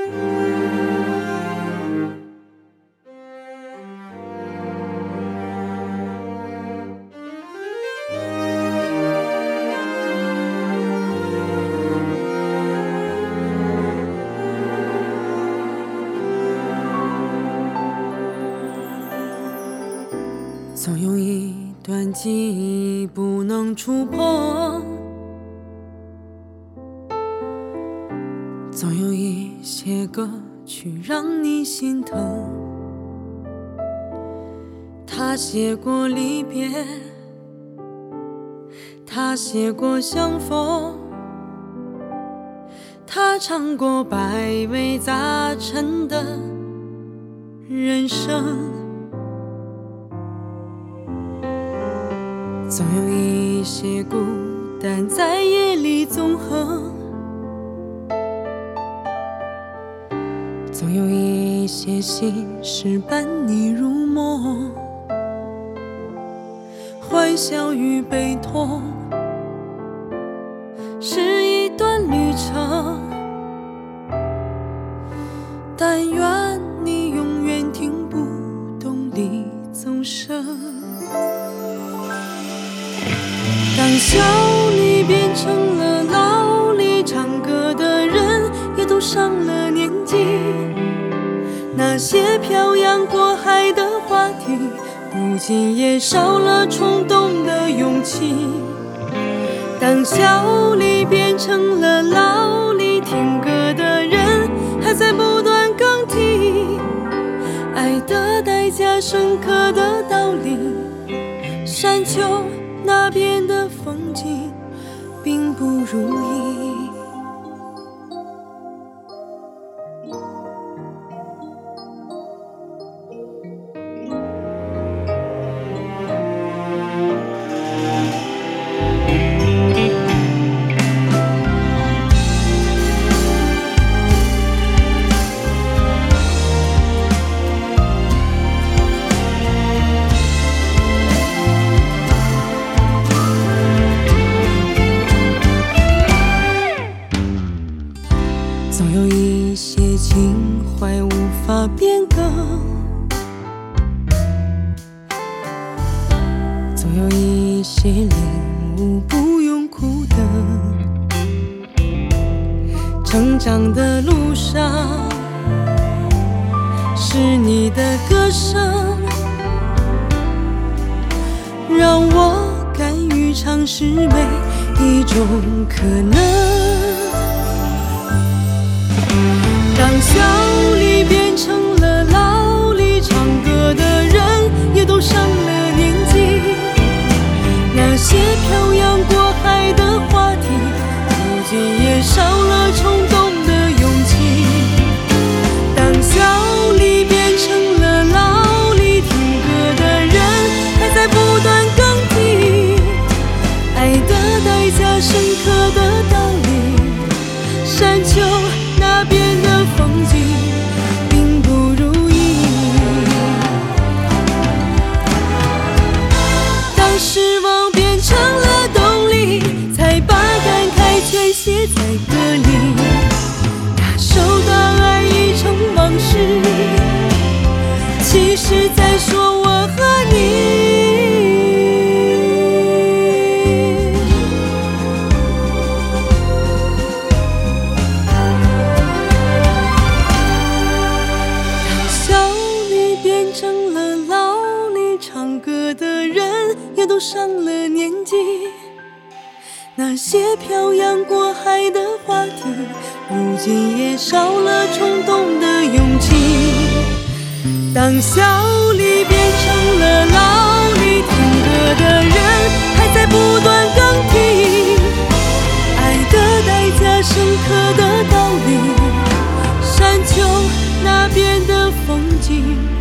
总有一段记忆不能触碰，总有一些歌曲让你心疼。他写过离别，他写过相逢，他唱过百味杂陈的人生。总有一些孤单在夜里纵横，总有一些心事伴你入梦。欢笑与悲痛是一段旅程，但愿你永远听不懂离总声。当笑里变成了老里唱歌的人，也都上了年纪。那些漂洋过海的话题，如今也少了冲动的勇气。当笑里变成了老里听歌的人，还在不断更替。爱的代价，深刻的道理，山丘那边的风景并不如意。总有一些情怀无法变更，总有一些领悟不用苦等。成长的路上是你的歌声，让我敢于尝试每一种可能。当笑里变成了老里唱歌的人，也都上了年纪。那些漂洋过海的话题，如今也少了冲动的勇气。当笑里变成了老里听歌的人，还在不断更替。爱的代价，深刻的道理，山丘那边的风景并不如意。当失望变成了动力，才把感慨全写在歌里。那首当爱已成往事，其实在说我和你。唱歌的人也都上了年纪，那些漂洋过海的话题，如今也少了冲动的勇气。当笑里变成了老里听歌的人，还在不断更替。爱的代价，深刻的道理，山丘那边的风景